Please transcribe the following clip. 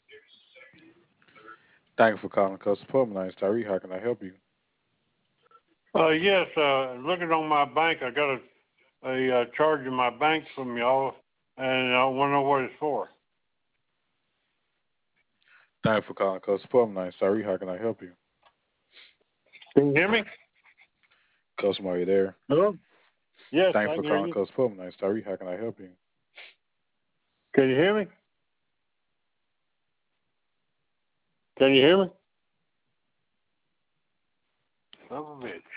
Thank you for calling Customer Support. My name is Tyree. How can I help you? Yes, looking on my bank, I got a charge in my bank from y'all, and I want to know what it's for. Thank you for calling Customer Support. My name is Tyree. How can I help you? Can you hear me? Customer, are you there? Hello? Yes, Thank you I for can hear calling you. Customer Support. My name is Tyree. How can I help you? Can you hear me? Can you hear me? Son of a bitch.